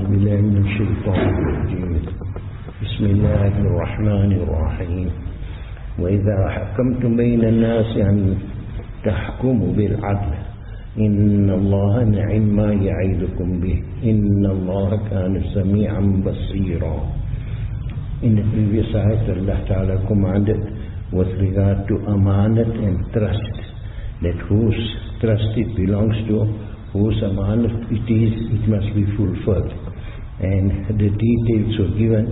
بالله من الشيطان الرجيم بسم الله الرحمن الرحيم وإذا حكمتم بين الناس أن تحكموا بالعدل إن الله نعم ما يعظكم به إن الله كان سميعا بصيرا. In the previous ayat, Allah Ta'ala commanded with regard to amanat and trust, that whose trust it belongs to, whose amanat it is, it must be fulfilled. And the details were given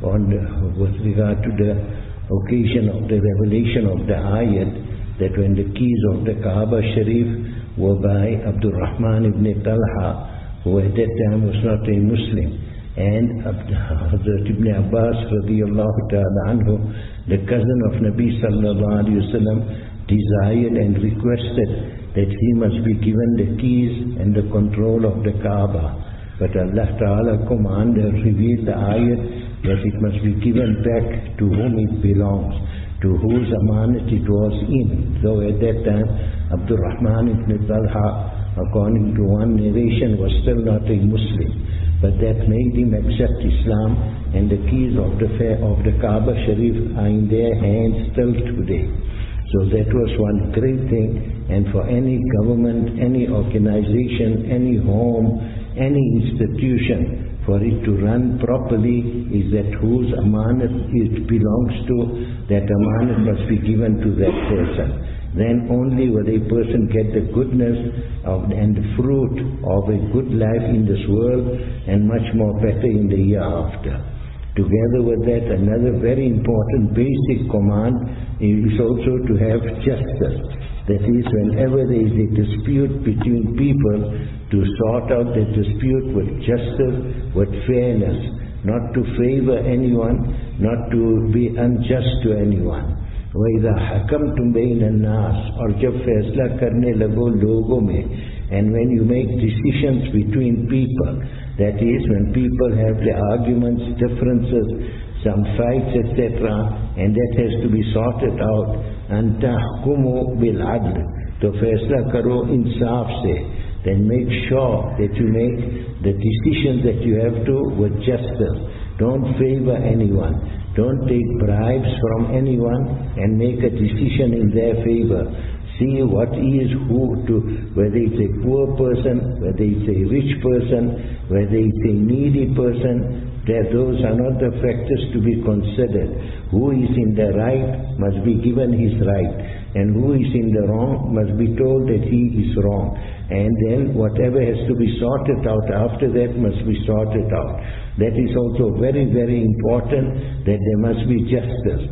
with regard to the occasion of the revelation of the ayat, that when the keys of the Kaaba Sharif were by Abdul Rahman ibn Talha, who at that time was not a Muslim, and Hazrat Ibn Abbas radiyallahu ta'ala anhu, the cousin of Nabi sallallahu alayhi wa sallam, desired and requested that he must be given the keys and the control of the Kaaba. But Allah Ta'ala commanded, revealed the ayat that it must be given back to whom it belongs, to whose amanat it was in. So at that time, Abdul Rahman ibn Talha, according to one narration, was still not a Muslim. But that made him accept Islam, and the keys of the Kaaba Sharif are in their hands still today. So that was one great thing. And for any government, any organization, any home, any institution, for it to run properly, is that whose amanat it belongs to, that amanat must be given to that person. Then only will a person get the goodness and the fruit of a good life in this world, and much more better in the year after. Together with that, another very important basic command is also to have justice. That is, whenever there is a dispute between people, to sort out the dispute with justice, with fairness, not to favor anyone, not to be unjust to anyone. وَإِذَا حَكَمْتُمْ بَيْنَ النَّاسِ, और जब फैसला करने लगो लोगों में, and when you make decisions between people, that is, when people have their arguments, differences, some fights, etc., and that has to be sorted out, أَن تَحْكُمُوا بِالْعَدْلِ, तो फैसला करो इंसाफ से, then make sure that you make the decisions that you have to with justice. Don't favor anyone. Don't take bribes from anyone and make a decision in their favor. See what is who to, whether it's a poor person, whether it's a rich person, whether it's a needy person, that those are not the factors to be considered. Who is in the right must be given his right, and who is in the wrong must be told that he is wrong. And then whatever has to be sorted out after that must be sorted out. That is also very, very important, that there must be justice.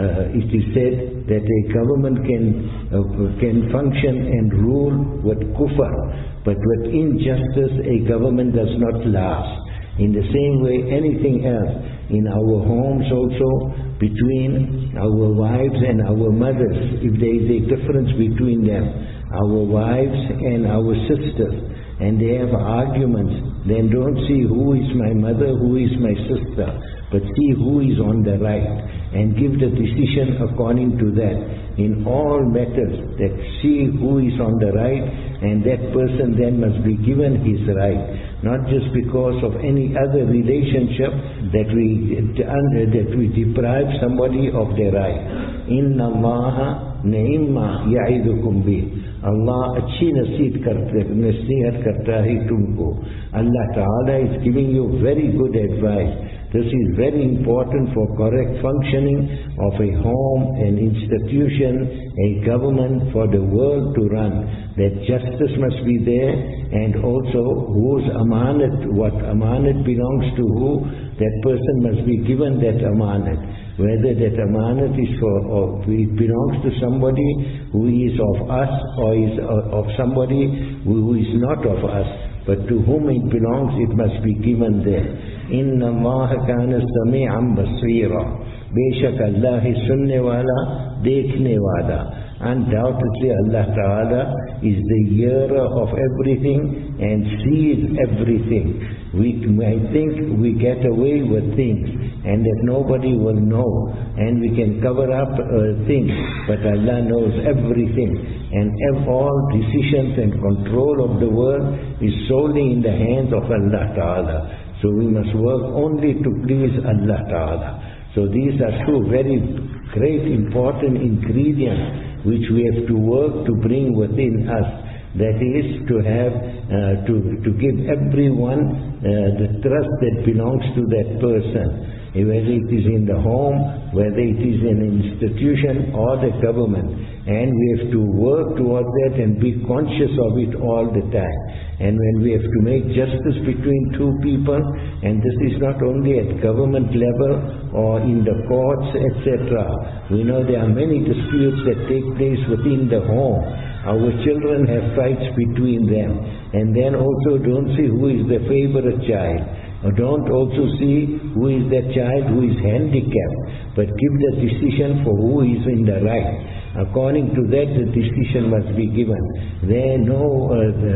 It is said that a government can function and rule with kufr, but with injustice a government does not last. In the same way, anything else, in our homes also, between our wives and our mothers, if there is a difference between them, our wives and our sisters, and they have arguments, then don't see who is my mother, who is my sister, but see who is on the right, and give the decision according to that. In all matters, that see who is on the right, and that person then must be given his right. Not just because of any other relationship that we deprive somebody of their right. Inna Allaha ni'ma ya'idukum bih. Allah अच्छी नसीहत करता है तुमको. Allah Ta'ala is giving you very good advice. This is very important for correct functioning of a home, an institution, a government, for the world to run. That justice must be there, and also whose amanat, what amanat belongs to who, that person must be given that amanat. Whether that amanat is or it belongs to somebody who is of us, or is of somebody who is not of us, but to whom it belongs, it must be given there. Inna Allaha kana sami'an basira. Beshak Allah is sunne wala, dekhne wala. Undoubtedly Allah Ta'ala is the hearer of everything and sees everything. We might think we get away with things and that nobody will know, and we can cover up things, but Allah knows everything, and all decisions and control of the world is solely in the hands of Allah Ta'ala. So we must work only to please Allah Ta'ala. So these are two very great important ingredients which we have to work to bring within us. That is to have, to give everyone the trust that belongs to that person. Whether it is in the home, whether it is in an institution or the government. And we have to work towards that and be conscious of it all the time. And when we have to make justice between two people, and this is not only at government level or in the courts, etc. We know there are many disputes that take place within the home. Our children have fights between them, and then also don't see who is the favorite child, or don't also see who is that child who is handicapped, but give the decision for who is in the right. According to that, the decision must be given. There no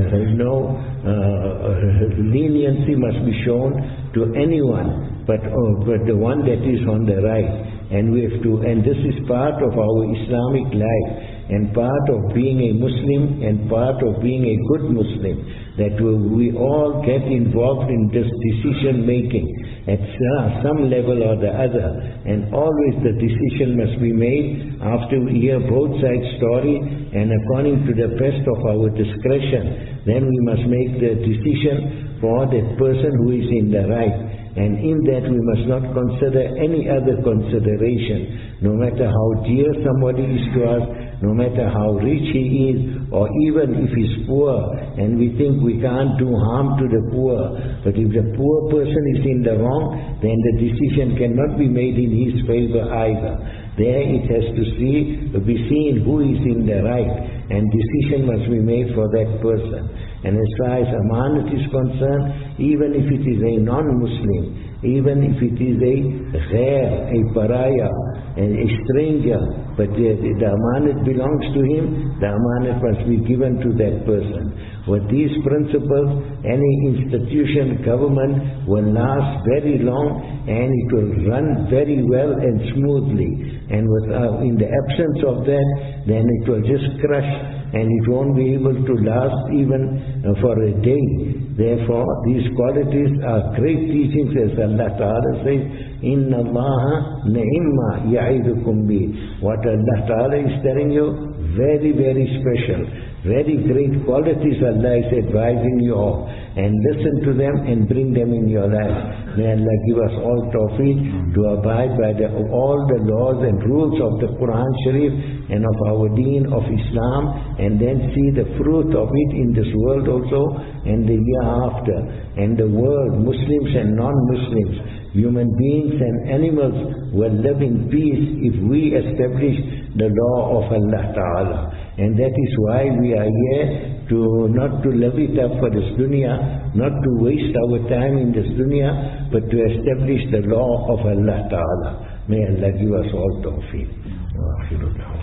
leniency must be shown to anyone, but the one that is on the right. And we have to, and this is part of our Islamic life, and part of being a Muslim, and part of being a good Muslim, that we all get involved in this decision making at some level or the other, and always the decision must be made after we hear both sides' story, and according to the best of our discretion. Then we must make the decision for that person who is in the right. And in that we must not consider any other consideration, no matter how dear somebody is to us, no matter how rich he is, or even if he's poor, and we think we can't do harm to the poor. But if the poor person is in the wrong, then the decision cannot be made in his favor either. There it has to be seen who is in the right, and decision must be made for that person. And as far as amanat is concerned, even if it is a non-Muslim, even if it is a ghair, a pariah, a stranger, but the amanat belongs to him, the amanat must be given to that person. With these principles, any institution, government will last very long, and it will run very well and smoothly. And in the absence of that, then it will just crush, and it won't be able to last even for a day. Therefore, these qualities are great teachings, as Allah Ta'ala says, Inna Allaha ni'imma ya'idukum bi. What Allah Ta'ala is telling you, very, very special, very great qualities Allah is advising you of, and listen to them and bring them in your life. May Allah give us all tawfiq to abide by all the laws and rules of the Quran Sharif and of our deen of Islam, and then see the fruit of it in this world also and the year after. And the world, Muslims and non-Muslims, human beings and animals will live in peace if we establish the law of Allah Ta'ala. And that is why we are here, not to live it up for this dunya, not to waste our time in this dunya, but to establish the law of Allah Ta'ala. May Allah give us all tawfiq.